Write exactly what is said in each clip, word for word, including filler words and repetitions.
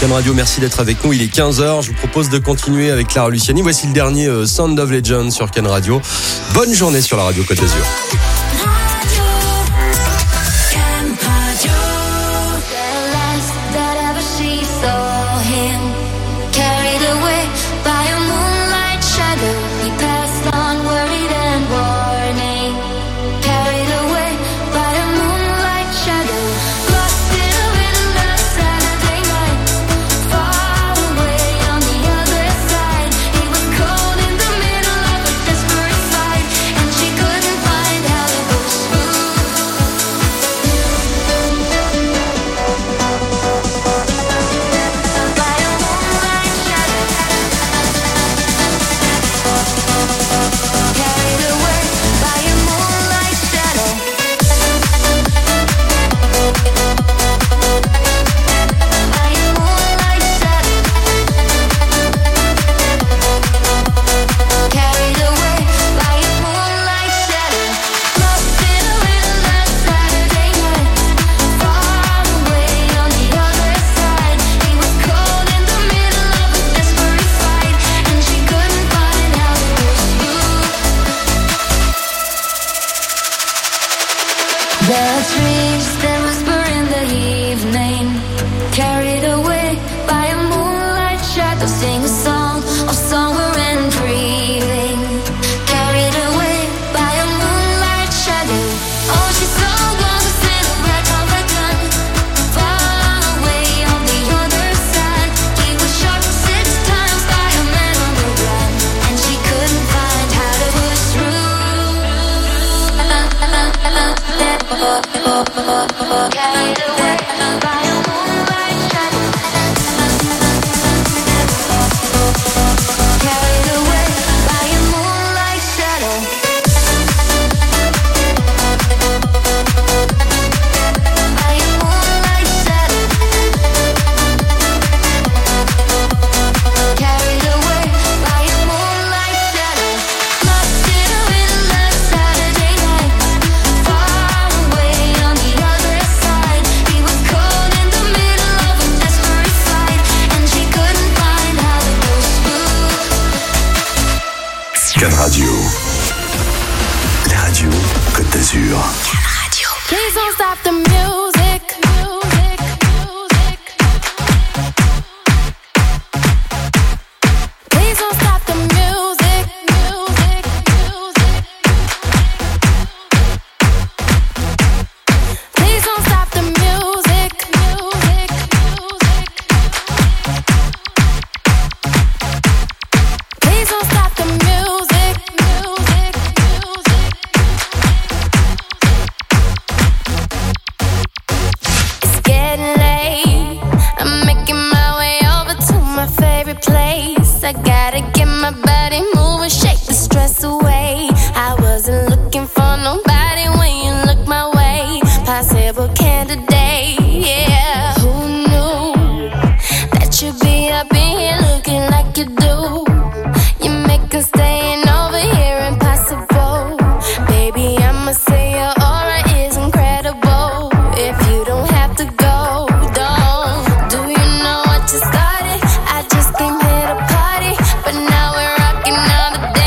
Fun Radio, merci d'être avec nous. Il est quinze heures, je vous propose de continuer avec Clara Luciani. Voici le dernier euh, Sound of Legend sur Fun Radio. Bonne journée sur la radio Côte d'Azur. Started, I just came here to party, but now we're rocking all the day.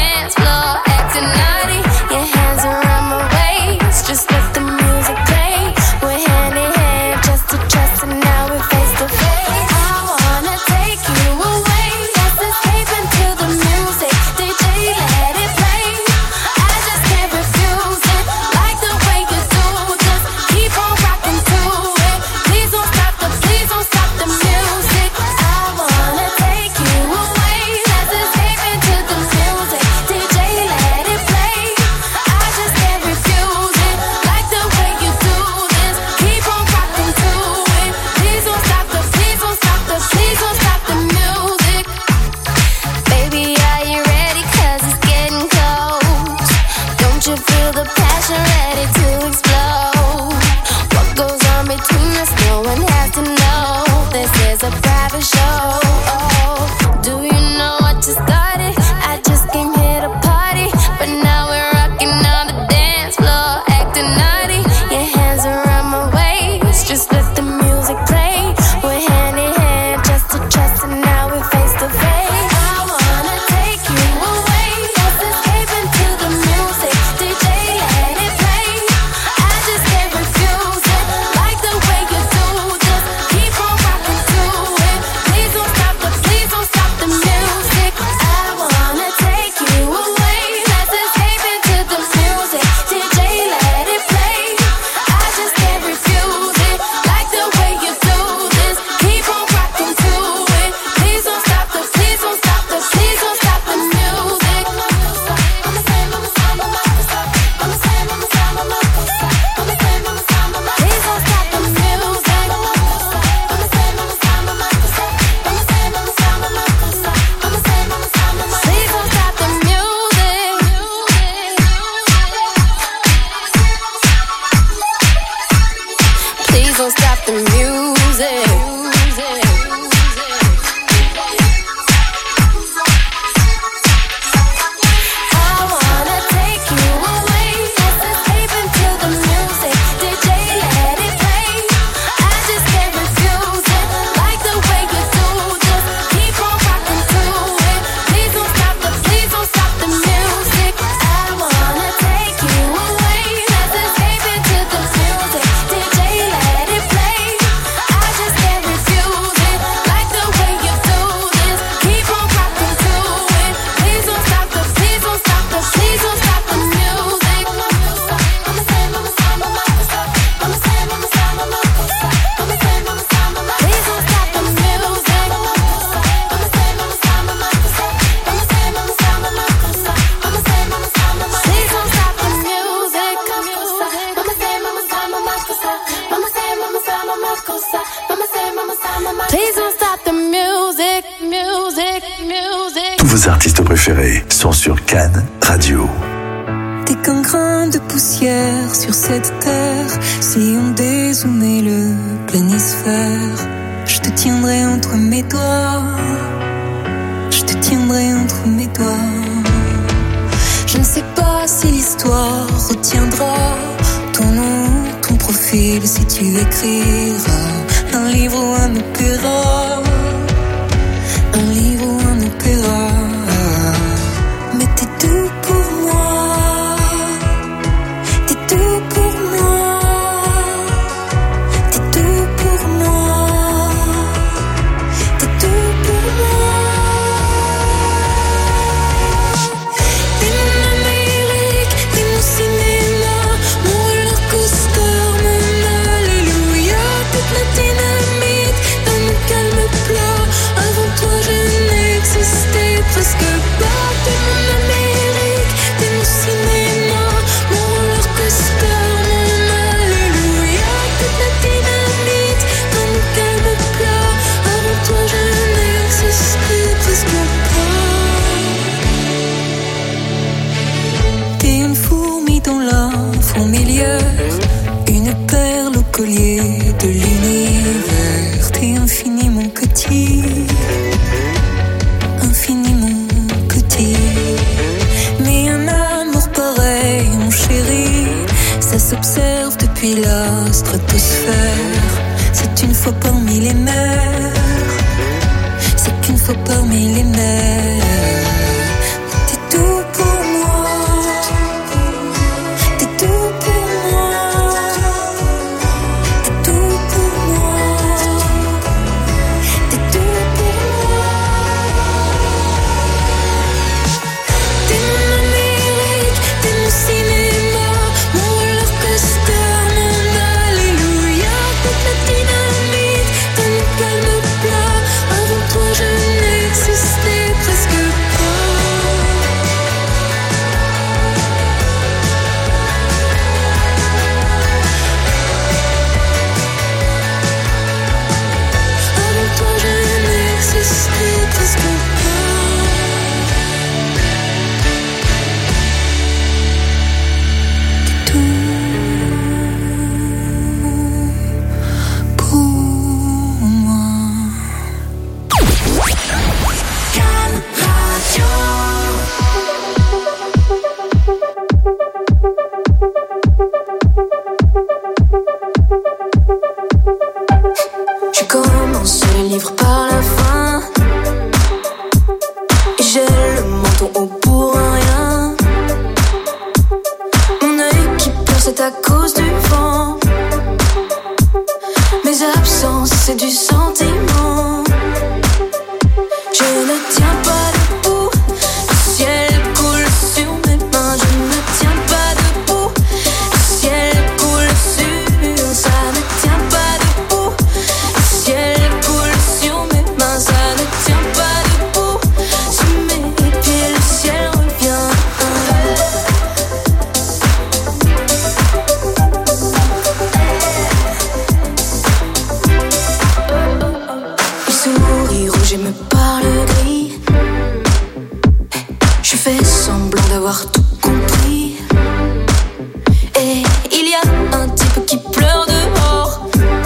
Tous vos artistes préférés sont sur Cannes Radio. T'es qu'un grain de poussière sur cette terre. Si on dézoomait le planisphère, je te tiendrai entre mes doigts. Je te tiendrai entre mes doigts. Je ne sais pas si l'histoire retiendra ton nom, ton profil, si tu écriras un livre ou un opéra. Un livre ou un opéra. Mais t'es tout pour moi. T'es tout pour moi. T'es tout pour moi. T'es tout pour moi. T'es mon Amérique, t'es mon cinéma, mon roller coaster, mon alléluia. Toute la dynamite dans mon calme plat. Avant toi je n'existais presque pas. T'es mon Amérique, t'es mon cinéma, mon roller coaster, mon alléluia. Toute la dynamite dans mon calme plat. Avant toi je n'existais presque pas. T'es une fourmi dans la fourmilière, une perle au collier de l'univers. T'es infiniment petit, infiniment petit. Mais un amour pareil, mon chéri, ça s'observe depuis la stratosphère. C'est une fois parmi les mers, c'est qu'une fois parmi les mers. T'es tout pour moi. T'es tout pour moi. T'es tout pour moi. T'es tout pour moi. T'es mon Amérique, t'es mon cinéma, mon roller coaster, mon alléluia. Toute la dynamite dans mon calme plat. Avant toi je n'existais presque pas. Avant toi je n'existais presque pas. T'es tout pour moi. Cannes Radio. Je commence le livre par la fin et j'ai le menton haut pour un rien. Mon œil qui pleure c'est à cause du vent. Mes absences c'est du sentiment. Je ne tiens pas debout, le ciel coule sur mes mains. Je ne tiens pas debout, le ciel coule sur. Ça ne tient pas debout, le ciel coule sur mes mains. Ça ne tient pas debout, sous mes pieds le ciel revient. Il sourit rouge et me parle gris. Je fais semblant d'avoir tout compris. Et il y a un type qui pleure dehors.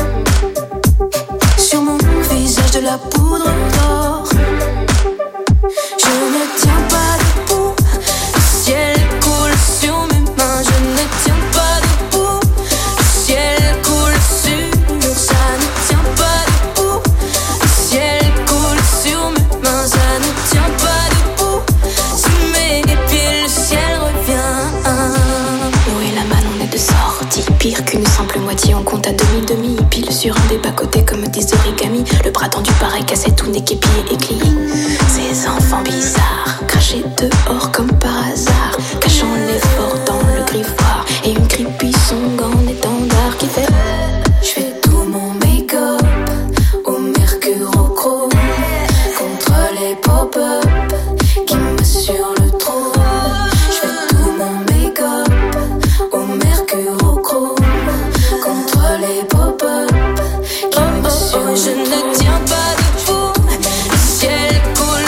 Sur mon visage de la poudre d'or. Je ne tiens pas debout, le ciel coule sur mes mains. Je ne tiens pas debout, le ciel coule sur. Ça ne tient pas debout, le ciel coule sur mes mains. Ça ne tient pas debout, sous mes pieds le ciel revient. Où est la malle, on est de sortie. Pire qu'une simple moitié, on compte à demi-demi. Pile sur un des bas-côtés comme des origamis. Le bras tendu pareil, cassé, tout n'est qu'épié et clié. Ces enfants bizarres, crachés dehors comme par hasard, cachant l'effort dans le griffoir. Et une creepy song en étendard qui fait. Je fais tout mon make-up au mercurochrome contre les pop-up qui me sur le trône. Je fais tout mon make-up au mercurochrome contre les pop-up qui me sur le trône. Je ne tiens pas debout, le ciel coule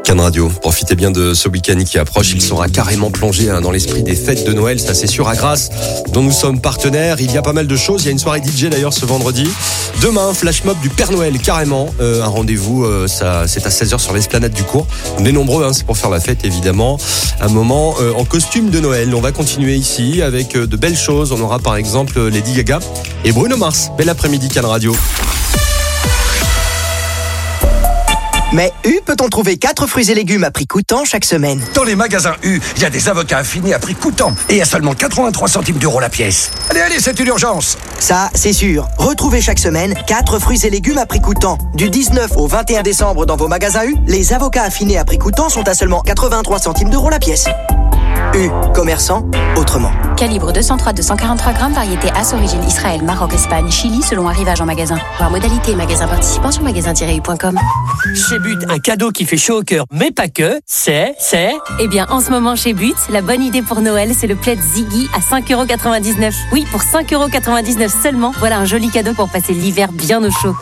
Cannes Radio, profitez bien de ce week-end qui approche. Il sera carrément plongé hein, dans l'esprit des fêtes de Noël, ça c'est sûr, à Grasse, dont nous sommes partenaires. Il y a pas mal de choses. Il y a une soirée D J d'ailleurs ce vendredi. Demain, flash mob du Père Noël, carrément. Euh, un rendez-vous, euh, ça, c'est à seize heures sur l'esplanade du cours. On est nombreux, hein, c'est pour faire la fête évidemment. Un moment euh, en costume de Noël. On va continuer ici avec euh, de belles choses. On aura par exemple Lady Gaga et Bruno Mars. Bel après-midi, Cannes Radio. Mais U peut-on trouver quatre fruits et légumes à prix coûtant chaque semaine? Dans les magasins U, il y a des avocats affinés à prix coûtant et à seulement quatre-vingt-trois centimes d'euros la pièce. Allez, allez, c'est une urgence. Ça, c'est sûr. Retrouvez chaque semaine quatre fruits et légumes à prix coûtant. Du dix-neuf au vingt et un décembre dans vos magasins U, les avocats affinés à prix coûtant sont à seulement quatre-vingt-trois centimes d'euros la pièce. U, commerçant, autrement. Calibre deux cent trois à deux cent quarante-trois grammes, variété As, origine Israël, Maroc, Espagne, Chili, selon arrivage en magasin. Voir modalité et magasin participant sur magasin tiret u point com. Chez But, un cadeau qui fait chaud au cœur, mais pas que, c'est, c'est... Eh bien, en ce moment chez But, la bonne idée pour Noël, c'est le plaid Ziggy à cinq euros quatre-vingt-dix-neuf. Oui, pour cinq euros quatre-vingt-dix-neuf seulement, voilà un joli cadeau pour passer l'hiver bien au chaud.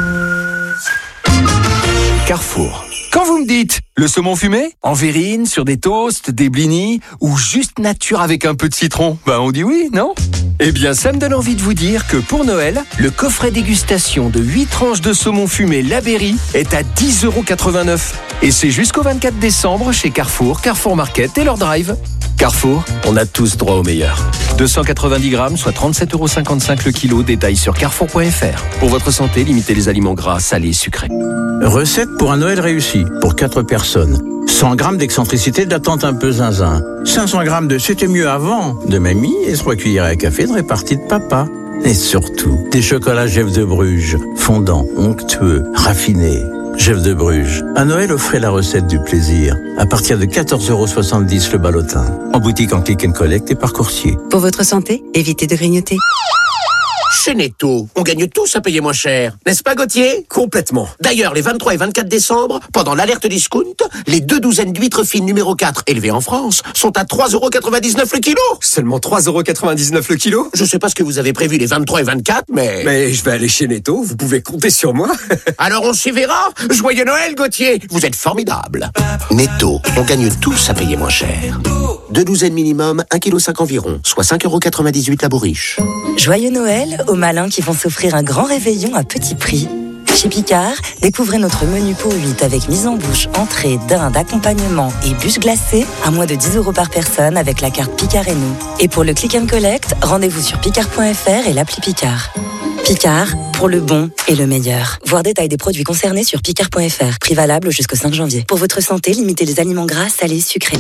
Carrefour. Quand vous me dites le saumon fumé, en verrine, sur des toasts, des blinis, ou juste nature avec un peu de citron, ben on dit oui, non? Eh bien, ça me donne envie de vous dire que pour Noël, le coffret dégustation de huit tranches de saumon fumé La Berry est à dix euros quatre-vingt-neuf. Et c'est jusqu'au vingt-quatre décembre chez Carrefour, Carrefour Market et leur drive. Carrefour, on a tous droit au meilleur. deux cent quatre-vingt-dix grammes, soit trente-sept euros cinquante-cinq le kilo. Détail sur carrefour point f r. Pour votre santé, limitez les aliments gras, salés et sucrés. Recette pour un Noël réussi, pour quatre personnes. cent grammes d'excentricité d'attente un peu zinzin. cinq cents grammes de c'était mieux avant de mamie et trois cuillères à café de répartie de papa. Et surtout, des chocolats Jeff de Bruges, fondants, onctueux, raffinés. Jeff de Bruges. À Noël, offrez la recette du plaisir. À partir de quatorze euros soixante-dix le ballotin. En boutique, en click and collect et par coursier. Pour votre santé, évitez de grignoter. Chez Netto, on gagne tous à payer moins cher. N'est-ce pas, Gauthier? Complètement. D'ailleurs, les vingt-trois et vingt-quatre décembre, pendant l'alerte discount, les deux douzaines d'huîtres fines numéro quatre élevées en France sont à trois euros quatre-vingt-dix-neuf le kilo. Seulement trois euros quatre-vingt-dix-neuf le kilo? Je sais pas ce que vous avez prévu les vingt-trois et vingt-quatre, mais... Mais je vais aller chez Netto, vous pouvez compter sur moi. Alors on s'y verra. Joyeux Noël, Gauthier. Vous êtes formidable. Netto, on gagne tous à payer moins cher. Deux douzaines minimum, un virgule cinq kilos environ, soit cinq euros quatre-vingt-dix-huit la bourriche. Joyeux Noël aux malins qui vont s'offrir un grand réveillon à petit prix. Chez Picard, découvrez notre menu pour huit avec mise en bouche, entrée, dinde, accompagnement et bûche glacée à moins de dix euros par personne avec la carte Picard et nous. Et pour le click and collect, rendez-vous sur picard point f r et l'appli Picard. Picard, pour le bon et le meilleur. Voir détail des produits concernés sur picard point f r. Prix valable jusqu'au cinq janvier. Pour votre santé, limitez les aliments gras, salés, sucrés.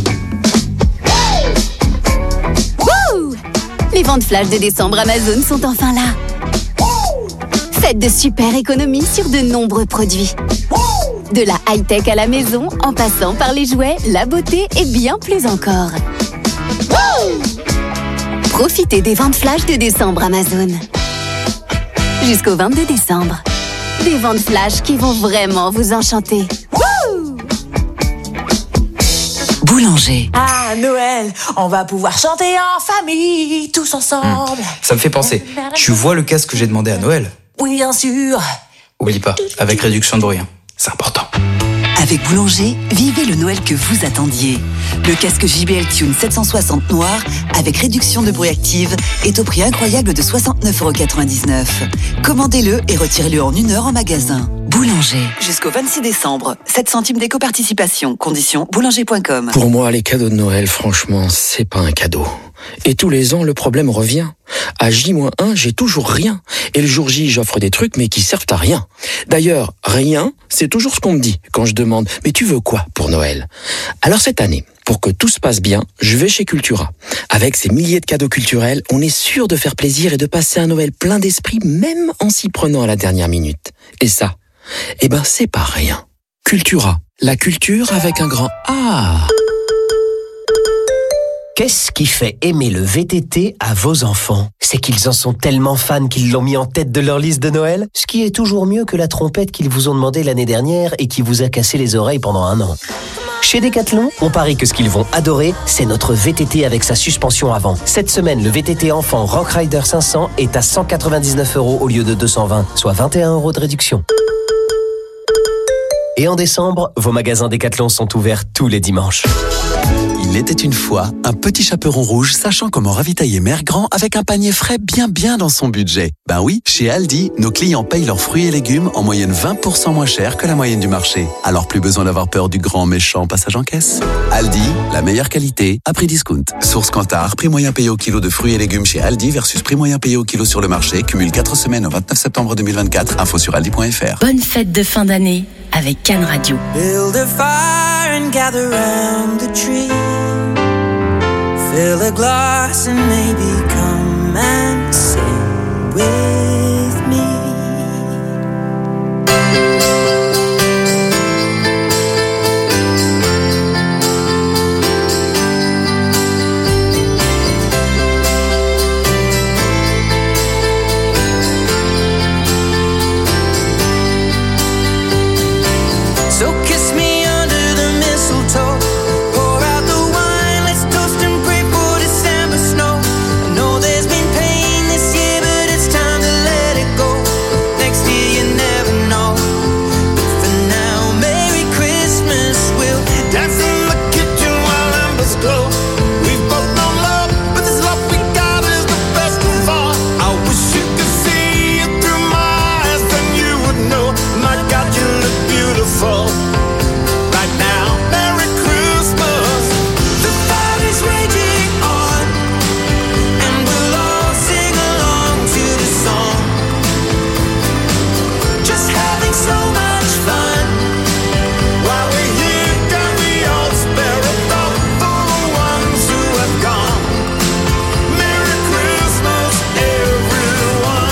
Les ventes flash de décembre Amazon sont enfin là. Faites de super économies sur de nombreux produits. De la high-tech à la maison, en passant par les jouets, la beauté et bien plus encore. Profitez des ventes flash de décembre Amazon. Jusqu'au vingt-deux décembre. Des ventes flash qui vont vraiment vous enchanter. Boulanger. Ah, Noël, on va pouvoir chanter en famille, tous ensemble. Mmh. Ça me fait penser, tu vois le casque que j'ai demandé à Noël? Oui, bien sûr. Oublie pas, avec réduction de bruit, hein. C'est important. Avec Boulanger, vivez le Noël que vous attendiez. Le casque J B L Tune sept cent soixante noir, avec réduction de bruit active, est au prix incroyable de soixante-neuf euros quatre-vingt-dix-neuf. Commandez-le et retirez-le en une heure en magasin. Boulanger. Jusqu'au vingt-six décembre. sept centimes d'éco-participation. Conditions boulanger point com. Pour moi, les cadeaux de Noël, franchement, c'est pas un cadeau. Et tous les ans, le problème revient. À J moins un, j'ai toujours rien. Et le jour J, j'offre des trucs, mais qui servent à rien. D'ailleurs, rien, c'est toujours ce qu'on me dit quand je demande « Mais tu veux quoi pour Noël ?» Alors cette année, pour que tout se passe bien, je vais chez Cultura. Avec ces milliers de cadeaux culturels, on est sûr de faire plaisir et de passer un Noël plein d'esprit, même en s'y prenant à la dernière minute. Et ça, eh ben c'est pas rien. Cultura, la culture avec un grand A. Qu'est-ce qui fait aimer le V T T à vos enfants? C'est qu'ils en sont tellement fans qu'ils l'ont mis en tête de leur liste de Noël, ce qui est toujours mieux que la trompette qu'ils vous ont demandé l'année dernière et qui vous a cassé les oreilles pendant un an. Chez Decathlon, on parie que ce qu'ils vont adorer, c'est notre V T T avec sa suspension avant. Cette semaine, le V T T enfant Rock Rider cinq cents est à cent quatre-vingt-dix-neuf euros au lieu de deux cent vingt, soit vingt et un euros de réduction. Et en décembre, vos magasins Decathlon sont ouverts tous les dimanches. Il était une fois un petit chaperon rouge sachant comment ravitailler Mère Grand avec un panier frais bien bien dans son budget. Ben oui, chez Aldi, nos clients payent leurs fruits et légumes en moyenne vingt pour cent moins cher que la moyenne du marché. Alors plus besoin d'avoir peur du grand méchant passage en caisse. Aldi, la meilleure qualité à prix discount. Source Kantar, prix moyen payé au kilo de fruits et légumes chez Aldi versus prix moyen payé au kilo sur le marché. Cumule quatre semaines au vingt-neuf septembre deux mille vingt-quatre. Info sur aldi point f r. Bonne fête de fin d'année avec Cannes Radio. Build a fire and gather round the tree. Fill a glass and maybe come and sing with me. So kiss me under the mistletoe. Pour out the wine, let's toast and pray for December snow. I know there's been pain this year, but it's time to let it go. Next year you never know. But for now, Merry Christmas. We'll dance in the kitchen while embers glow. We've both known love, but this love we got is the best of all. I wish you could see it through my eyes, then you would know. My God, you look beautiful. Right now, Merry Christmas. The fire is raging on, and we'll all sing along to the song. Just having so much fun. While we're here, can we all spare a thought for the ones who have gone? Merry Christmas, everyone.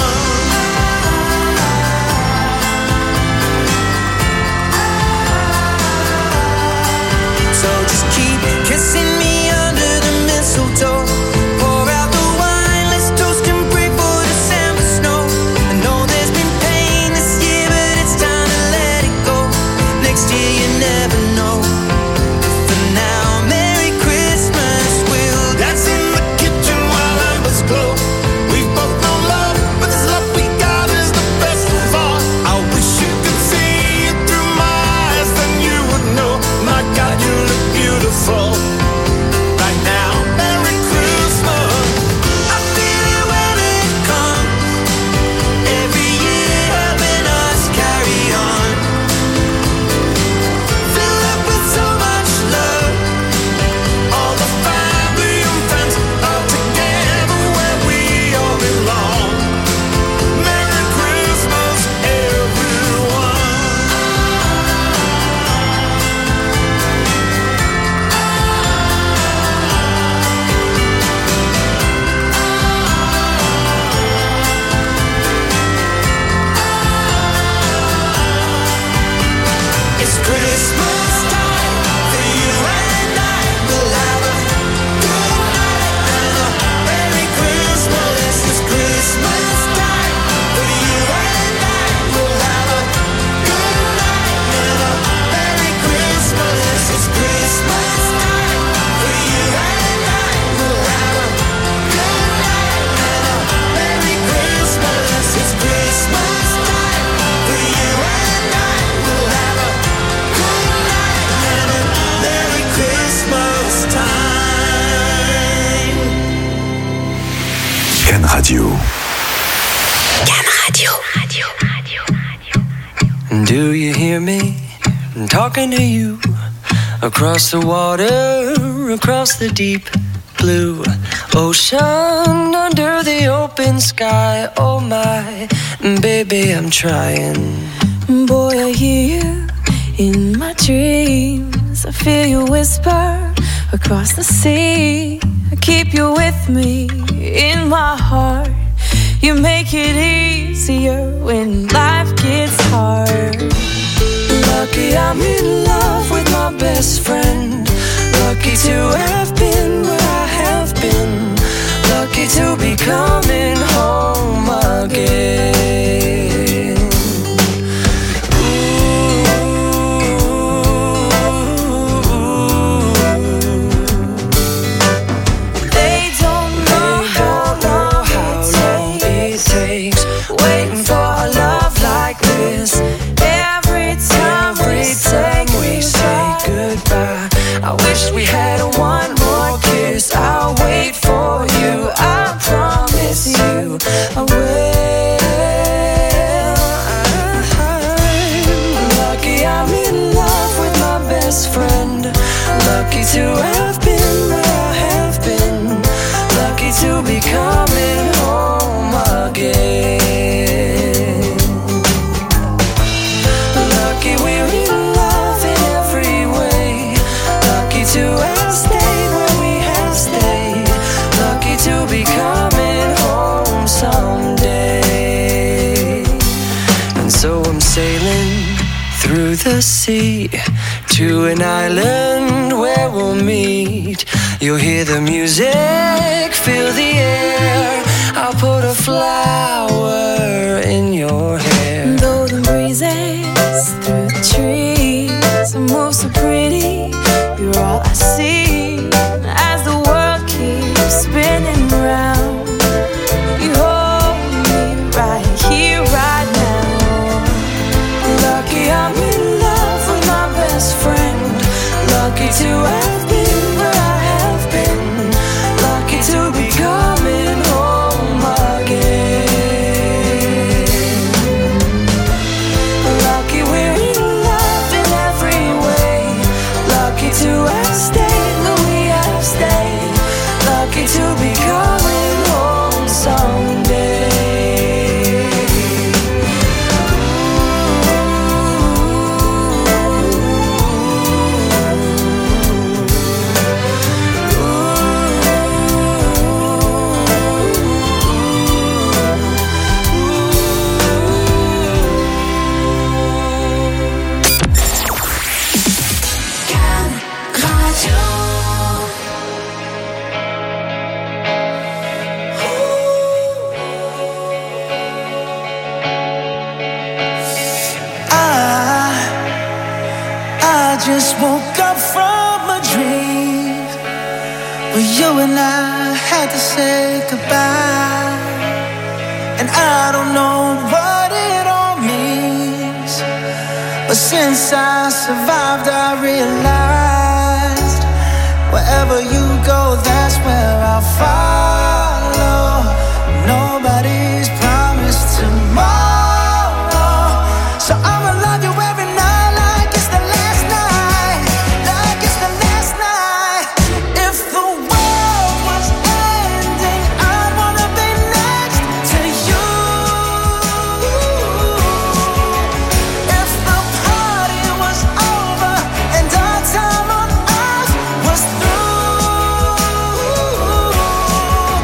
So just keep kissing me under the mistletoe. Pour out the wine, let's toast and pray for December snow. I know there's been pain this year, but it's time to let it go. Next year you never know. For now, Merry Christmas. We'll dance in the kitchen while embers glow. We've both known love, but this love we got is the best of all. I wish you could see it through my eyes, then you would know. My God, you look beautiful. Right now, Merry Christmas. I feel it when it comes. Every year helping us carry on. Fill up with so much love. All the family and friends are together where we all belong. Merry Christmas, everyone. It's Christmas time for you and I. We'll have a good night and a Merry Christmas. It's Christmas time for you and I. We'll have a good night and a Merry Christmas. It's Christmas time for you and I. We'll have a good night and a Merry Christmas. It's Christmas time for you and I. We'll have a good night and a Merry Christmas time. Cannes Radio. Cannes Radio. Do you hear me? I'm talking to you across the water, across the deep blue ocean, under the open sky. Oh my, baby, I'm trying. Boy, I hear you in my dreams. I feel you whisper across the sea. I keep you with me in my heart. You make it easier when life gets hard. Lucky I'm in love with my best friend. Lucky to have been where I have been. Lucky to be coming home again. They don't know how long it takes waiting for a love like this. Every time we Lucky to have been where I have been. Lucky to be coming home again. Lucky we're in love in every way. Lucky to have stayed where we have stayed. Lucky to be coming home someday. And so I'm sailing through the sea to an island where we'll meet. You'll hear the music, feel the air. I'll put a flower in your hair. Though the breezes through the trees move so pretty, you're all I see as the world keeps spinning round. You hold me right here, right now. Lucky I'm in love with my best friend. Lucky to have been where I have been. Lucky to be coming home again. Lucky we're in love in every way. Lucky to have stayed where we have stayed. Lucky to be coming home someday. I just woke up from a dream where you and I had to say goodbye. And I don't know what it all means, but since I survived I realized wherever you go, that's where I'll follow. Nobody's promised tomorrow, so I'ma love you every night like it's the last night, like it's the last night. If the world was ending, I'd wanna be next to you. If the party was over and our time on earth was through,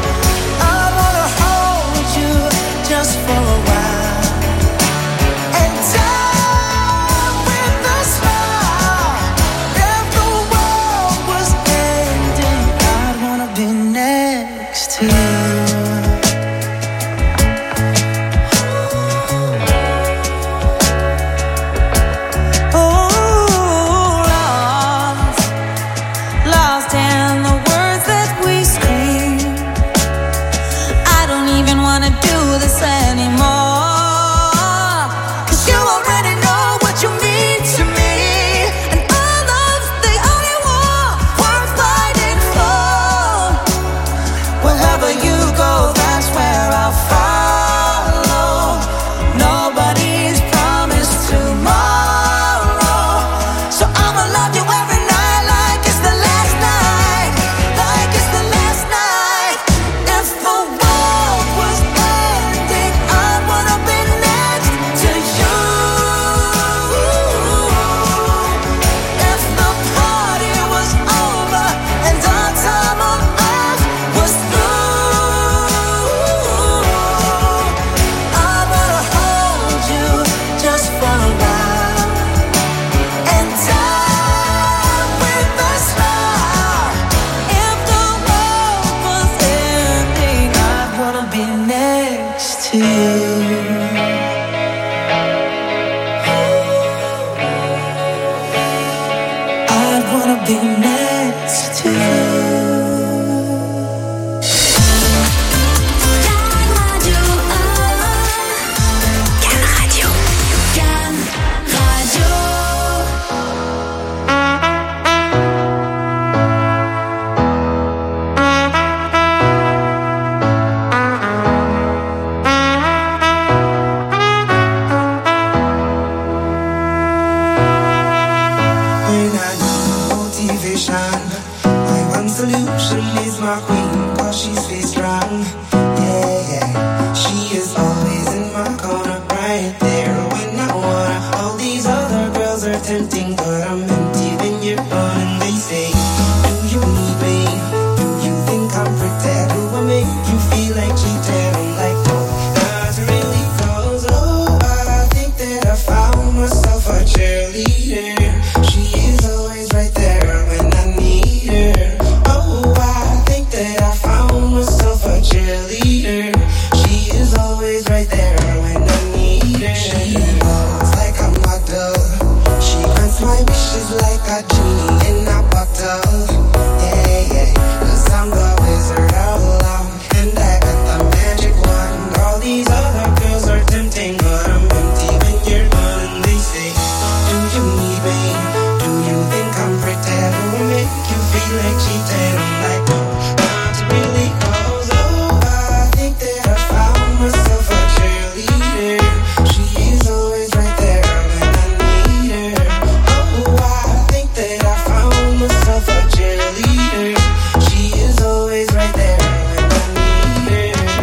right there when I need her. She knows like I'm locked up. She grants my wishes like a genie in a bottle. Yeah, yeah, 'cause I'm the wizard of love, and I got the magic wand. All these other girls are tempting, but I'm empty when you're gone. They say, do you need me? Do you think I'm pretty? Do I make you feel like cheating? I'm like, no, not really, 'cause oh, I think that I found myself a cheerleader. She is always right there when I need her. Oh, I think that I found myself a cheerleader. She is always right there when I need her.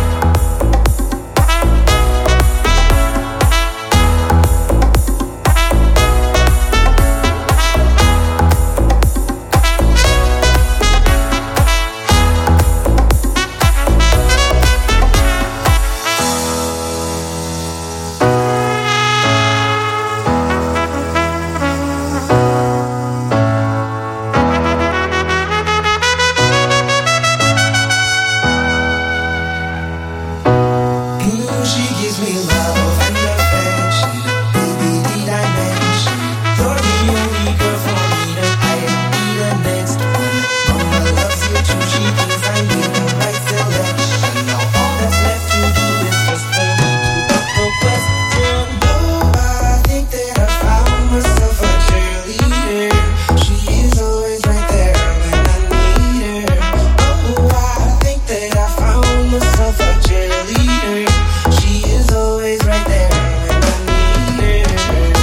Ooh, she gives me love and affection. Baby, need I mention? You're the only girl for me to I'll be the next one. Mama loves you too, she thinks I made the right selection. Now all that's left to do is just for me to put the question. Oh, I think that I found myself a cheerleader. She is always right there when I need her. Oh, I think that I found myself a cheerleader. She is always right there when I need her.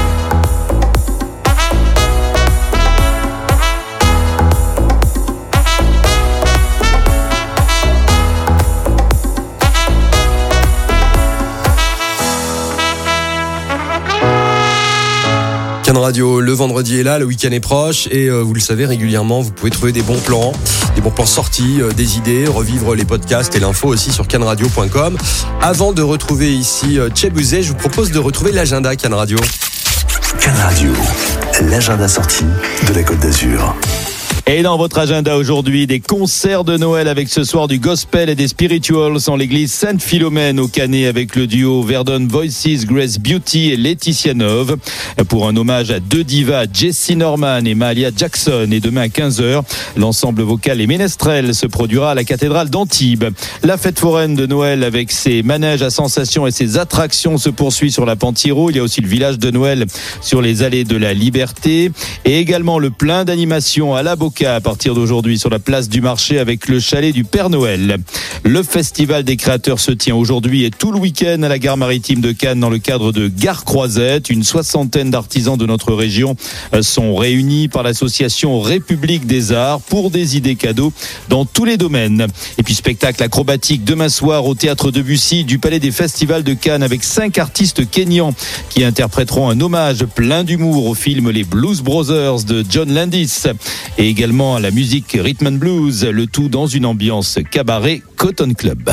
Can Radio, le vendredi est là, le week-end est proche et euh, vous le savez régulièrement, vous pouvez trouver des bons plans, des bons plans sortis, euh, des idées, revivre les podcasts et l'info aussi sur can radio point com. Avant de retrouver ici euh, Tchèbouzé, je vous propose de retrouver l'agenda Can Radio. Can Radio, l'agenda sorti de la Côte d'Azur. Et dans votre agenda aujourd'hui, des concerts de Noël avec ce soir du gospel et des spirituals en l'église Sainte-Philomène au Canet avec le duo Verdun Voices, Grace Beauty et Laetitia Nove. Pour un hommage à deux divas, Jessie Norman et Mahalia Jackson. Et demain à quinze heures, l'ensemble vocal et ménestrel se produira à la cathédrale d'Antibes. La fête foraine de Noël avec ses manèges à sensations et ses attractions se poursuit sur la Pentiro. Il y a aussi le village de Noël sur les allées de la Liberté. Et également le plein d'animations à la Boca à partir d'aujourd'hui sur la place du marché avec le chalet du Père Noël. Le festival des créateurs se tient aujourd'hui et tout le week-end à la gare maritime de Cannes dans le cadre de Gare Croisette. Une soixantaine d'artisans de notre région sont réunis par l'association République des Arts pour des idées cadeaux dans tous les domaines. Et puis spectacle acrobatique demain soir au théâtre Debussy du Palais des Festivals de Cannes avec cinq artistes kényans qui interpréteront un hommage plein d'humour au film Les Blues Brothers de John Landis et également à la musique rhythm and blues, le tout dans une ambiance cabaret Cotton Club.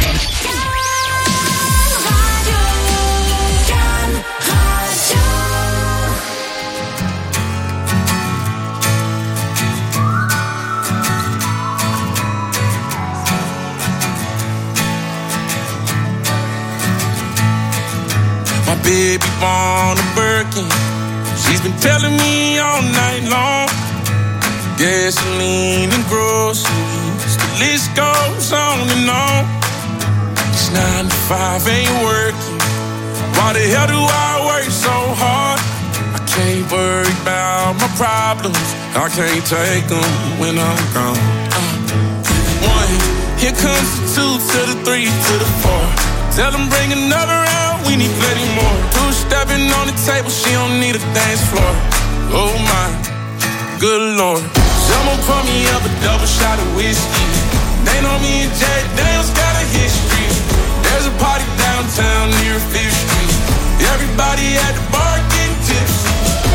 My baby born a Birkin. She's been telling me all night long. Gasoline and groceries, the list goes on and on. It's nine to five, ain't working. Why the hell do I work so hard? I can't worry about my problems. I can't take them when I'm gone. Uh, one, here comes the two to the three to the four. Tell them bring another round, we need plenty more. Two stepping on the table, she don't need a dance floor. Oh my, good Lord. Someone pour me up a double shot of whiskey. They know me and Jack Daniels got a history. There's a party downtown near Fifth Street. Everybody at the bar getting tipsy.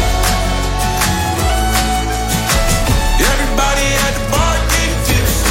Everybody at the bar getting tipsy.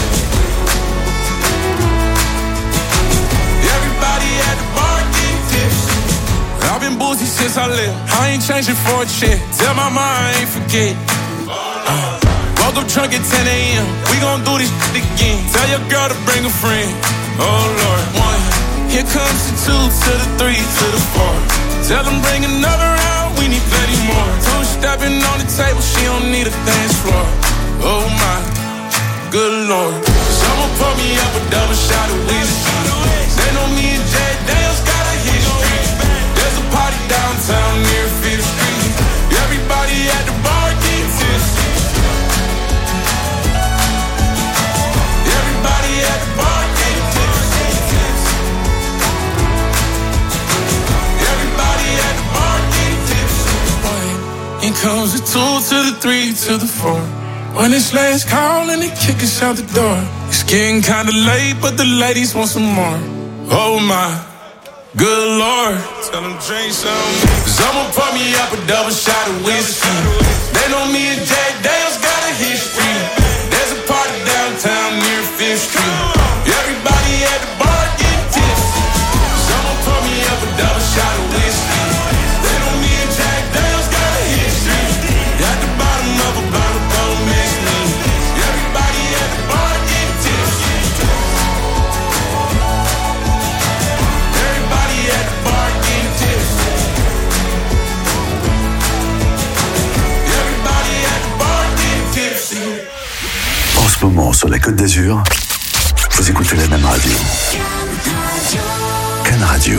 Everybody at the bar getting tipsy. I've been boozy since I left. I ain't changing for a check. Tell my mom I ain't forget. Uh, Woke up drunk at ten a.m. We gon' do this shit again. Tell your girl to bring a friend. Oh Lord. One, Here comes the two to the three to the four. Tell them bring another round, we need plenty more. Two stepping on the table, she don't need a dance floor. Oh my, good lord. Someone pour me up a double shot of whiskey. They know me and Jay Daniels got a history. There's a party downtown near Fifth Street. Everybody at the bar getting tipsy. Everybody at the bar getting tipsy. Everybody at the bar getting tipsy. Here comes the two to the three to the four. When it's last call and they kick us out the door. It's getting kinda late, but the ladies want some more. Oh my, good lord. Tell them drink some. Someone pour me up a double shot of whiskey. They know me and Jack Daniels got a history. There's a party downtown near Fifth Street. Everybody at the bar getting tipsy. Someone pour me up a double shot of whiskey. They know me and Jack Daniels got a history. At the bottom of a bottle, don't miss me. Everybody at the bar getting tipsy. Everybody at the bar getting tipsy. Everybody at the bar getting tipsy. En ce moment, sur la Côte d'Azur, vous écoutez la même radio. Can Radio.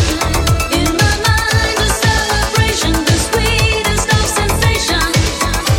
Celebration, the sweetest of sensations.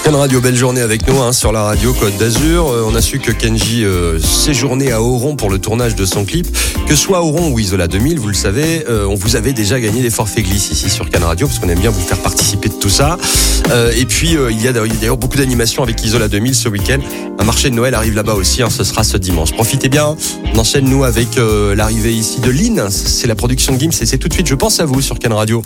Can Radio, belle journée avec nous hein, sur la radio Côte d'Azur. Euh, on a su que Kenji euh, séjournait à Oron pour le tournage de son clip. Que ce soit Oron ou Isola deux mille, vous le savez, euh, on vous avait déjà gagné des forfaits glisse ici sur Can Radio parce qu'on aime bien vous faire participer de tout ça. Euh, et puis euh, il y a d'ailleurs beaucoup d'animations avec Isola deux mille ce week-end. Un marché de Noël arrive là-bas aussi, hein, ce sera ce dimanche. Profitez bien. On enchaîne nous avec euh, l'arrivée ici de Lynn. C'est la production de Gims et c'est tout de suite. Je pense à vous sur Can Radio.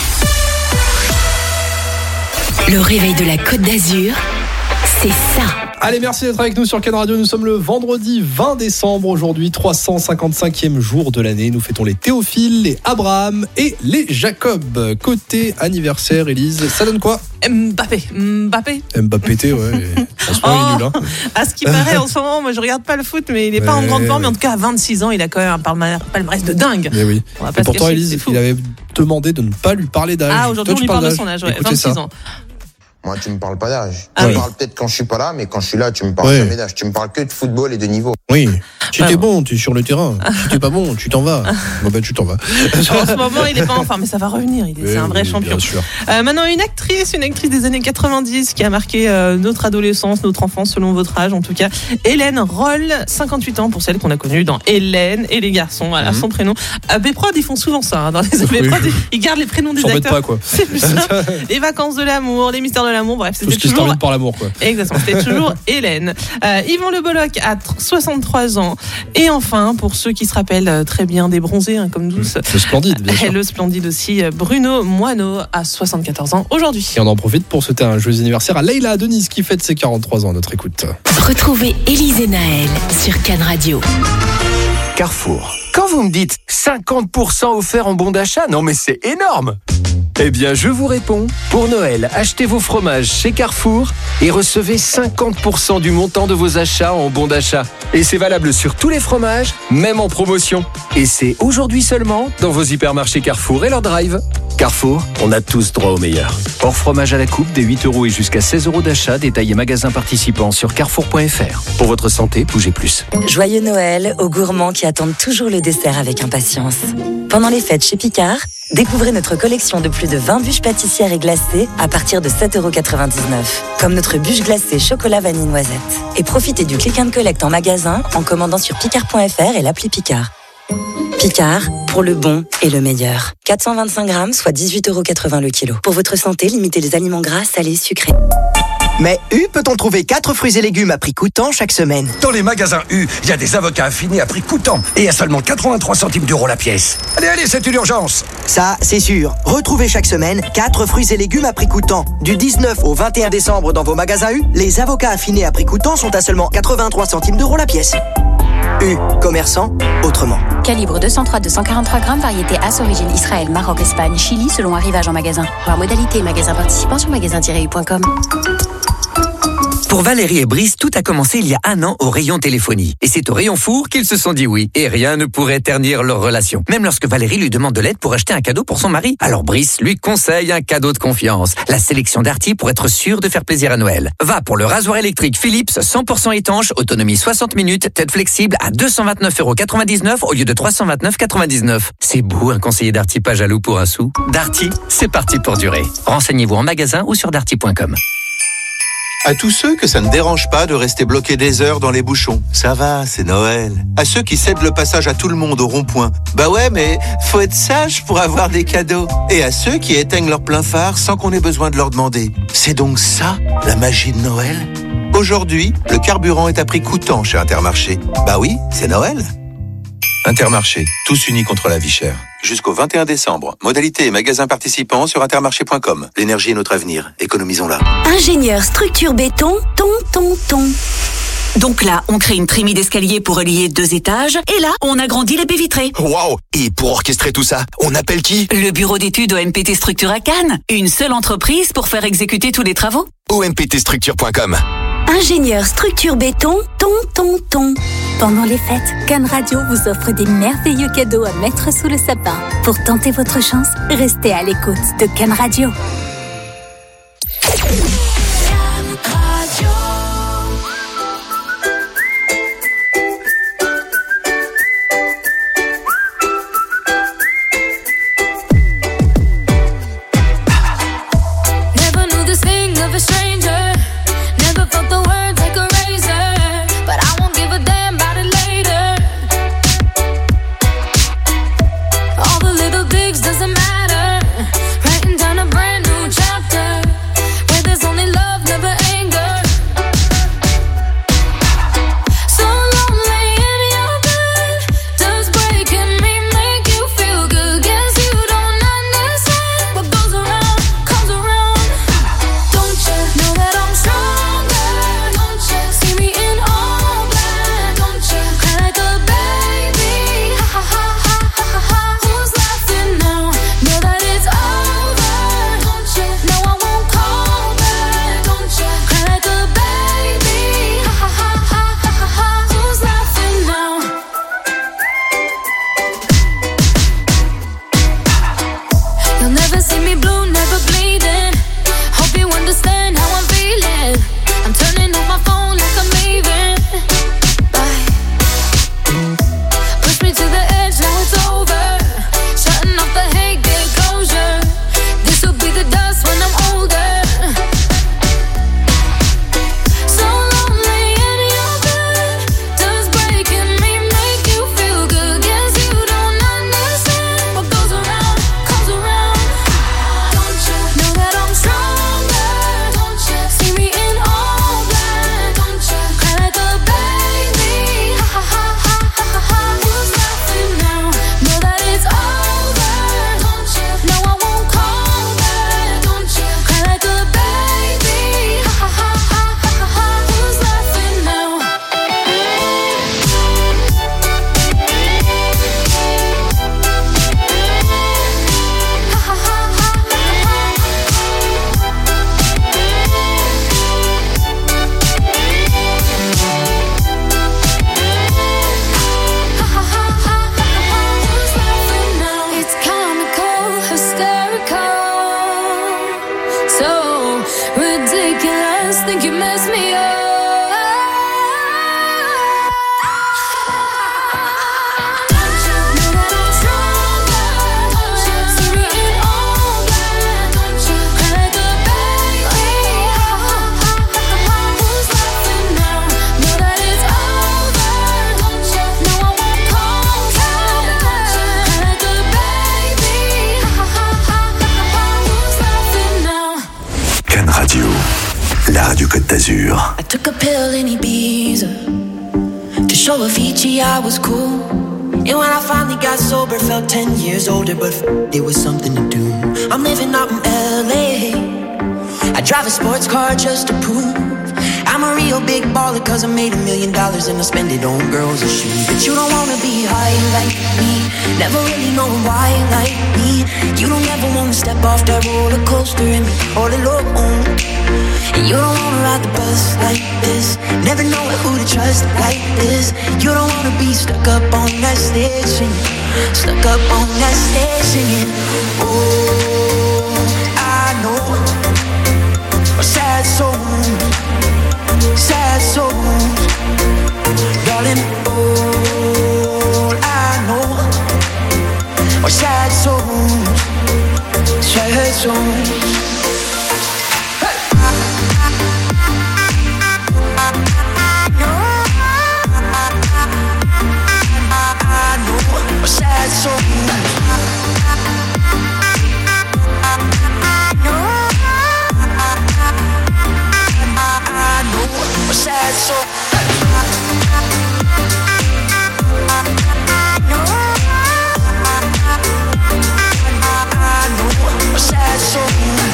Le réveil de la Côte d'Azur, c'est ça. Allez, merci d'être avec nous sur Can Radio. Nous sommes le vendredi vingt décembre, aujourd'hui trois cent cinquante-cinquième jour de l'année. Nous fêtons les Théophile, les Abraham et les Jacob. Côté anniversaire, Élise, ça donne quoi? Mbappé, Mbappé. Mbappé, ouais. En ce moment, il est nul, hein. À ce qui paraît, en ce moment, moi je regarde pas le foot, mais il est pas ouais, en grande forme. ouais. Mais en tout cas, à vingt-six ans, il a quand même un palmarès, palmarès de dingue. Mais oui. On va pas et se pourtant, cacher, Élise, c'est fou. il avait demandé de ne pas lui parler d'âge. Ah, aujourd'hui, Toi, on tu lui parle de d'âge. son âge, ouais, Écoutez vingt-six ça. ans. Moi, tu me parles pas d'âge. Ah tu oui. me parles peut-être quand je suis pas là, mais quand je suis là, tu me parles Ouais. jamais d'âge. Tu me parles que de football et de niveau. Oui. Si Ouais. t'es bon, t'es sur le terrain. Si t'es pas bon, tu t'en vas. Bon, ben, tu t'en vas. En ce moment, il est pas en forme, mais ça va revenir. Il est, Oui, c'est un vrai oui, champion. Bien sûr. Euh, maintenant, une actrice, une actrice des années quatre-vingt-dix qui a marqué euh, notre adolescence, notre enfance, selon votre âge en tout cas. Hélène Roll, cinquante-huit ans pour celle qu'on a connue dans Hélène et les garçons. Voilà, Mhm. son prénom. À B-Prod, ils font souvent ça. Hein, dans les Oui. B-Prod, ils gardent les prénoms des S'embête acteurs. pas, quoi. C'est plus simple. Les vacances de l'amour, les mystères de l'amour, bref, Tout c'était ce qui se toujours. termine par l'amour, quoi. Exactement, c'était toujours Hélène. Euh, Yvon Le Bolloc à soixante-trois ans. Et enfin, pour ceux qui se rappellent euh, très bien des bronzés, hein, comme douce. Le splendide, bien sûr. Le splendide aussi, euh, Bruno Moineau à soixante-quatorze ans aujourd'hui. Et on en profite pour souhaiter un joyeux anniversaire à Leïla Denise qui fête ses quarante-trois ans à notre écoute. Retrouvez Élise et Naël sur Can Radio. Carrefour. Quand vous me dites cinquante pour cent offert en bon d'achat, non mais c'est énorme! Eh bien, je vous réponds. Pour Noël, achetez vos fromages chez Carrefour et recevez cinquante pour cent du montant de vos achats en bon d'achat. Et c'est valable sur tous les fromages, même en promotion. Et c'est aujourd'hui seulement dans vos hypermarchés Carrefour et leur drive. Carrefour, on a tous droit au meilleur. Hors fromage à la coupe, des huit euros et jusqu'à seize euros d'achat, détaillé magasin participant sur carrefour point f r. Pour votre santé, bougez plus. Joyeux Noël aux gourmands qui attendent toujours le dessert avec impatience. Pendant les fêtes chez Picard, découvrez notre collection de plus de vingt bûches pâtissières et glacées à partir de sept euros quatre-vingt-dix-neuf. Comme notre bûche glacée chocolat vanille noisette. Et profitez du click and collect en magasin en commandant sur picard point f r et l'appli Picard. Picard, pour le bon et le meilleur. quatre cent vingt-cinq grammes, soit dix-huit euros quatre-vingts le kilo. Pour votre santé, limitez les aliments gras, salés, sucrés. Mais U peut-on trouver quatre fruits et légumes à prix coûtant chaque semaine? Dans les magasins U, il y a des avocats affinés à prix coûtant et à seulement quatre-vingt-trois centimes d'euros la pièce. Allez, allez, c'est une urgence. Ça, c'est sûr. Retrouvez chaque semaine quatre fruits et légumes à prix coûtant. Du dix-neuf au vingt et un décembre dans vos magasins U, les avocats affinés à prix coûtant sont à seulement quatre-vingt-trois centimes d'euros la pièce. U, commerçant autrement. Calibre deux cent trois à deux cent quarante-trois grammes, variété As, origine Israël, Maroc, Espagne, Chili, selon arrivage en magasin. Voir modalité magasin participant sur magasin tiret u point com. Pour Valérie et Brice, tout a commencé il y a un an au rayon téléphonie. Et c'est au rayon four qu'ils se sont dit oui. Et rien ne pourrait ternir leur relation. Même lorsque Valérie lui demande de l'aide pour acheter un cadeau pour son mari. Alors Brice lui conseille un cadeau de confiance. La sélection Darty pour être sûr de faire plaisir à Noël. Va pour le rasoir électrique Philips cent pour cent étanche, autonomie soixante minutes, tête flexible à deux cent vingt-neuf euros quatre-vingt-dix-neuf au lieu de trois cent vingt-neuf euros quatre-vingt-dix-neuf. C'est beau un conseiller Darty pas jaloux pour un sou. Darty, c'est parti pour durer. Renseignez-vous en magasin ou sur darty point com. À tous ceux que ça ne dérange pas de rester bloqués des heures dans les bouchons. Ça va, c'est Noël. À ceux qui cèdent le passage à tout le monde au rond-point. Bah ouais, mais faut être sage pour avoir des cadeaux. Et à ceux qui éteignent leur plein phare sans qu'on ait besoin de leur demander. C'est donc ça, la magie de Noël? Aujourd'hui, le carburant est à prix coûtant chez Intermarché. Bah oui, c'est Noël. Intermarché, tous unis contre la vie chère. Jusqu'au vingt et un décembre. Modalité et magasins participants sur intermarché point com. L'énergie est notre avenir. Économisons-la. Ingénieur structure béton, ton, ton, ton. Donc là, on crée une trémie d'escalier pour relier deux étages. Et là, on agrandit les baies vitrées. Waouh! Et pour orchestrer tout ça, on appelle qui? Le bureau d'études O M P T Structure à Cannes. Une seule entreprise pour faire exécuter tous les travaux. O M P T structure point com. Ingénieur structure béton, ton, ton, ton. Pendant les fêtes, Can Radio vous offre des merveilleux cadeaux à mettre sous le sapin. Pour tenter votre chance, restez à l'écoute de Can Radio. Never knew this thing of a stranger. ridiculous. Think you messed me up. La radio Côte d'Azur. I took a pill in Ibiza to show Avicii I was cool. And when I finally got sober, felt ten years older, but f- there was something to do. I'm living out in L A. I drive a sports car just to prove I'm a real big baller, cause I made a million dollars and I spend it on girls and shoes. But you don't wanna be high like me, never really know why like me. You don't ever wanna step off that roller coaster and be all alone. And you don't wanna ride the bus like this, never know who to trust like this. You don't wanna be stuck up on that stage singing, stuck up on that stage singing. Oh, I know a sad soul, sad souls, darling. All I know are sad souls, sad souls. Sad soul. I know a sad soul. I know a sad soul.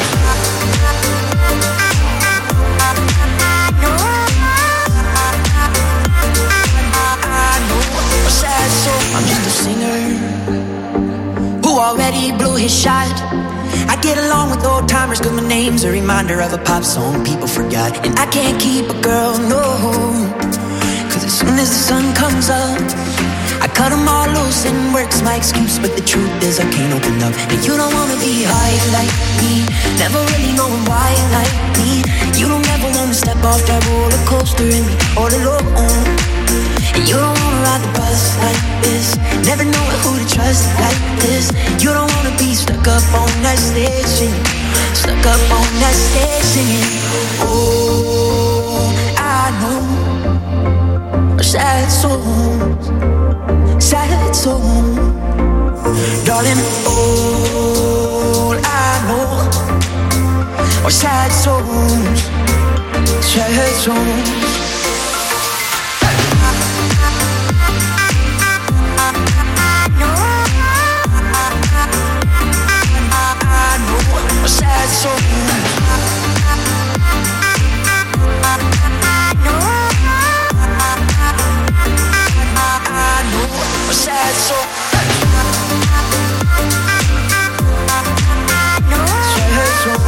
I'm just a singer who already blew his shot. I get along with old timers cause my name's a reminder of a pop song people forgot. And I can't keep a girl, no, cause as soon as the sun comes up I cut them all loose and work's my excuse. But the truth is I can't open up. And you don't wanna be high like me, never really knowing why like me. You don't ever wanna step off that roller coaster and be all alone. And you don't wanna ride the bus like this, never know who to trust like this. You don't wanna be stuck up on that stage singing, stuck up on that stage singing. Oh, I know sad souls, sad souls, darling. All I know are sad souls, sad souls. A sad soul. I know a sad soul. Sad soul.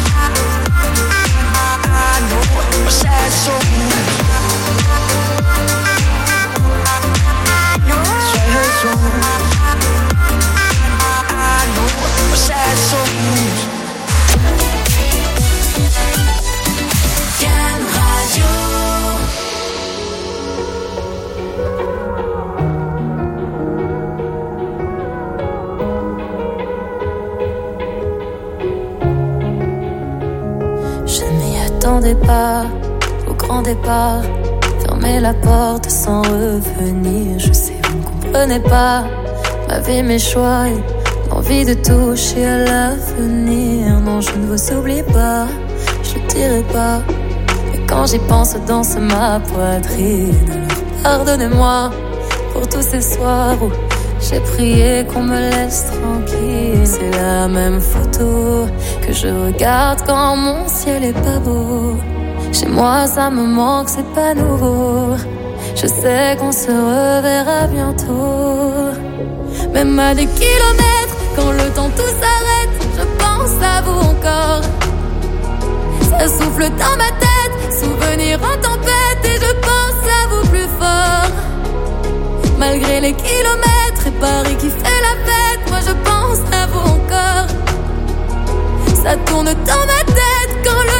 I know a sad soul. Sad soul. I know a sad soul. Départ, au grand départ, fermer la porte sans revenir. Je sais, vous ne comprenez pas ma vie, mes choix et l'envie de toucher à l'avenir. Non, je ne vous oublie pas, je ne dirai pas. Mais quand j'y pense, danse ma poitrine. Alors pardonnez-moi pour tous ces soirs où j'ai prié qu'on me laisse tranquille. C'est la même photo que je regarde quand mon ciel est pas beau. Chez moi ça me manque, c'est pas nouveau. Je sais qu'on se reverra bientôt. Même à des kilomètres, quand le temps tout s'arrête, je pense à vous encore. Ça souffle dans ma tête, souvenir en tempête, et je pense à vous plus fort. Malgré les kilomètres et Paris qui fait la fête, moi je pense à vous encore. Ça tourne dans ma tête quand le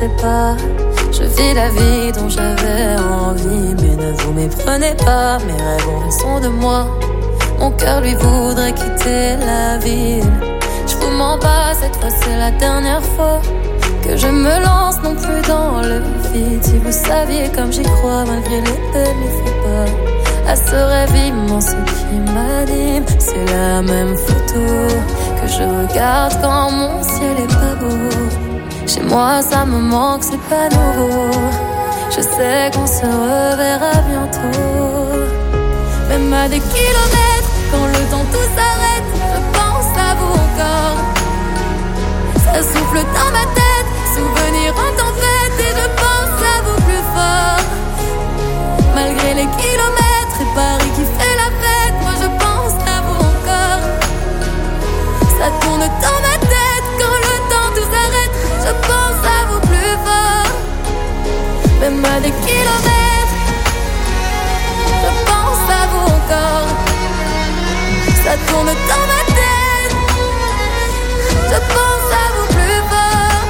sais pas. Je vis la vie dont j'avais envie, mais ne vous méprenez pas, mes rêves ont raison de moi. Mon cœur lui voudrait quitter la ville. Je vous mens pas, cette fois c'est la dernière fois que je me lance non plus dans le vide. Si vous saviez comme j'y crois, malgré les peines, les faux pas, à ce rêve immense qui m'anime, c'est la même photo que je regarde quand mon ciel est pas beau. Chez moi ça me manque, c'est pas nouveau. Je sais qu'on se reverra bientôt. Même à des kilomètres, quand le temps tout s'arrête, je pense à vous encore. Ça souffle dans ma tête, souvenir en tempête, et je pense à vous plus fort. Malgré les kilomètres et Paris qui fait la fête, moi je pense à vous encore. Ça tourne dans ma tête, quand le temps tout s'arrête, je pense à vous plus fort. Même à des kilomètres, je pense à vous encore. Ça tourne dans ma tête, je pense à vous plus fort.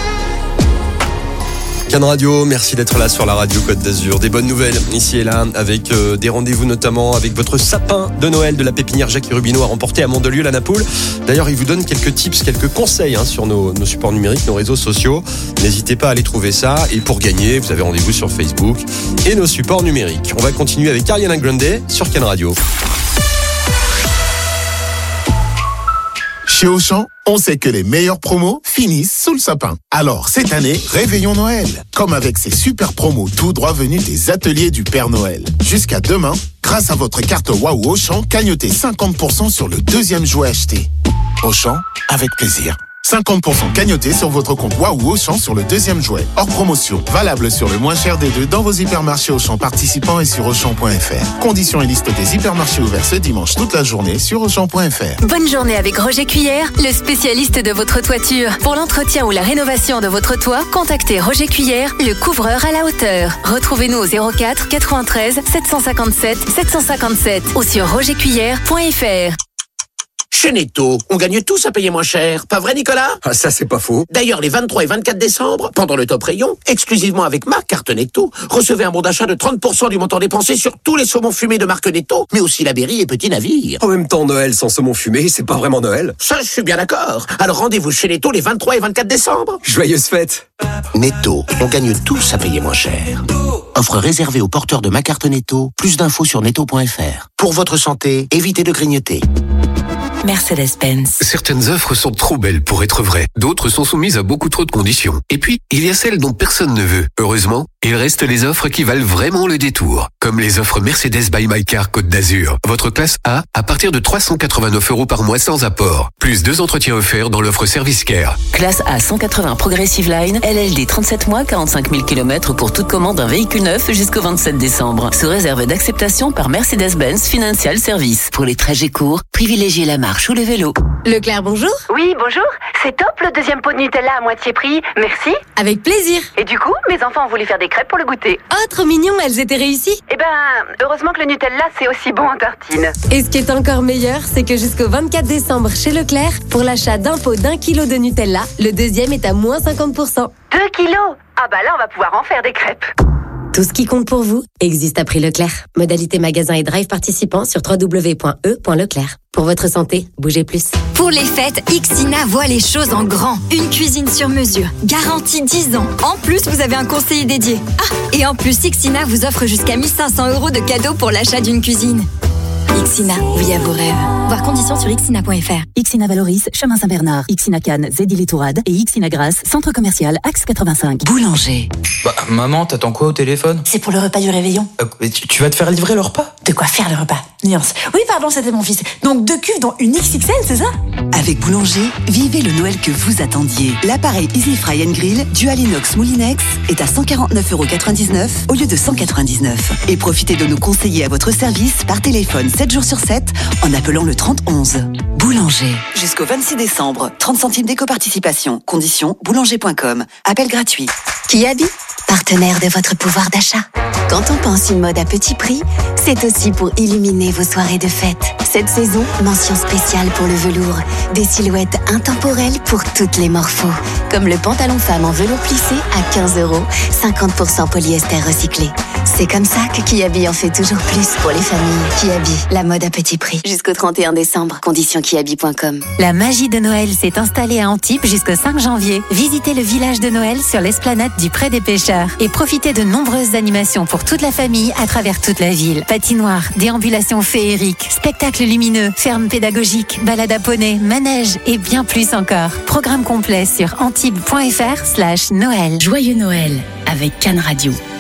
Can Radio, merci d'être là sur la radio Côte d'Azur. Des bonnes nouvelles ici et là, avec euh, des rendez-vous notamment avec votre sapin de Noël de la pépinière Jacques Rubino à remporter à Mandelieu, la Napoule. D'ailleurs, il vous donne quelques tips, quelques conseils hein, sur nos, nos supports numériques, nos réseaux sociaux. N'hésitez pas à aller trouver ça. Et pour gagner, vous avez rendez-vous sur Facebook et nos supports numériques. On va continuer avec Ariana Grande sur Can Radio. Chez Auchan, on sait que les meilleures promos finissent sous le sapin. Alors, cette année, réveillons Noël. Comme avec ces super promos tout droit venus des ateliers du Père Noël. Jusqu'à demain, grâce à votre carte Waouh Auchan, cagnotez cinquante pour cent sur le deuxième jouet acheté. Auchan, avec plaisir. cinquante pour cent cagnoté sur votre compte Waouh Auchan sur le deuxième jouet. Hors promotion, valable sur le moins cher des deux dans vos hypermarchés Auchan participants et sur Auchan point F R. Conditions et liste des hypermarchés ouverts ce dimanche toute la journée sur Auchan point F R. Bonne journée avec Roger Cuillère, le spécialiste de votre toiture. Pour l'entretien ou la rénovation de votre toit, contactez Roger Cuillère, le couvreur à la hauteur. Retrouvez-nous au zéro quatre quatre-vingt-treize sept cent cinquante-sept sept cent cinquante-sept ou sur roger cuillère point F R. Chez Netto, on gagne tous à payer moins cher. Pas vrai, Nicolas? Ah, ça, c'est pas faux. D'ailleurs, les vingt-trois et vingt-quatre décembre, pendant le top rayon, exclusivement avec ma carte Netto, recevez un bon d'achat de trente pour cent du montant dépensé sur tous les saumons fumés de marque Netto, mais aussi la Berry et Petit Navire. En même temps, Noël sans saumon fumé, c'est pas vraiment Noël. Ça, je suis bien d'accord. Alors rendez-vous chez Netto les vingt-trois et vingt-quatre décembre. Joyeuses fêtes. Netto, on gagne tous à payer moins cher. Offre réservée aux porteurs de ma carte Netto. Plus d'infos sur netto point F R. Pour votre santé, évitez de grignoter. Mercedes-Benz. Certaines offres sont trop belles pour être vraies. D'autres sont soumises à beaucoup trop de conditions. Et puis, il y a celles dont personne ne veut. Heureusement, il reste les offres qui valent vraiment le détour. Comme les offres Mercedes by My Car Côte d'Azur. Votre classe A à partir de trois cent quatre-vingt-neuf euros par mois sans apport. Plus deux entretiens offerts dans l'offre Service Care. Classe A cent quatre-vingts Progressive Line, L L D trente-sept mois, quarante-cinq mille kilomètres pour toute commande d'un véhicule neuf jusqu'au vingt-sept décembre. Sous réserve d'acceptation par Mercedes-Benz Financial Service. Pour les trajets courts, privilégiez la marche ou le vélo. Leclerc, bonjour. Oui, bonjour. C'est top le deuxième pot de Nutella à moitié prix. Merci. Avec plaisir. Et du coup, mes enfants ont voulu faire des crêpes pour le goûter. Oh, trop mignon, elles étaient réussies. Eh ben, heureusement que le Nutella, c'est aussi bon en tartine. Et ce qui est encore meilleur, c'est que jusqu'au vingt-quatre décembre chez Leclerc, pour l'achat d'un pot d'un kilo de Nutella, le deuxième est à moins cinquante pour cent. Deux kilos? Ah bah là, on va pouvoir en faire des crêpes. Tout ce qui compte pour vous existe à prix Leclerc. Modalité magasin et drive participants sur w w w point e point leclerc. Pour votre santé, bougez plus. Pour les fêtes, Ixina voit les choses en grand. Une cuisine sur mesure, garantie dix ans. En plus, vous avez un conseiller dédié. Ah, et en plus, Ixina vous offre jusqu'à mille cinq cents euros de cadeaux pour l'achat d'une cuisine. Ixina, oui à vos rêves. Voir conditions sur ixina point F R. Ixina Valoris, Chemin Saint-Bernard, Ixina Cannes, Zédile-et-Tourade et Ixina Grasse, Centre Commercial, Axe quatre-vingt-cinq. Boulanger. Bah, maman, t'attends quoi au téléphone? C'est pour le repas du réveillon. Euh, tu, tu vas te faire livrer le repas? De quoi faire le repas? Nuance. Oui, pardon, c'était mon fils. Donc deux cuves dont une X X L, c'est ça? Avec Boulanger, vivez le Noël que vous attendiez. L'appareil Easy Fry and Grill Dual Inox Moulinex est à cent quarante-neuf euros quatre-vingt-dix-neuf au lieu de cent quatre-vingt-dix-neuf. Et profitez de nos conseillers à votre service par téléphone sept jours sur sept en appelant le trente onze. Boulanger. Jusqu'au vingt-six décembre, trente centimes d'éco-participation. Conditions boulanger point com. Appel gratuit. Qui a dit? partenaire de votre pouvoir d'achat. Quand on pense une mode à petit prix, c'est aussi pour illuminer vos soirées de fête. Cette saison, mention spéciale pour le velours. Des silhouettes intemporelles pour toutes les morphos. Comme le pantalon femme en velours plissé à quinze euros, cinquante pour cent polyester recyclé. C'est comme ça que Kiabi en fait toujours plus pour les familles. Kiabi, la mode à petit prix. Jusqu'au trente et un décembre. Conditions kiabi point com. La magie de Noël s'est installée à Antibes jusqu'au cinq janvier. Visitez le village de Noël sur l'esplanade du Pré des Pêcheurs et profitez de nombreuses animations pour toute la famille à travers toute la ville. Patinoire, déambulations féeriques, spectacles lumineux, fermes pédagogiques, balades à poney, manèges et bien plus encore. Programme complet sur antibes point fr slash Noël. Joyeux Noël avec Cannes Radio.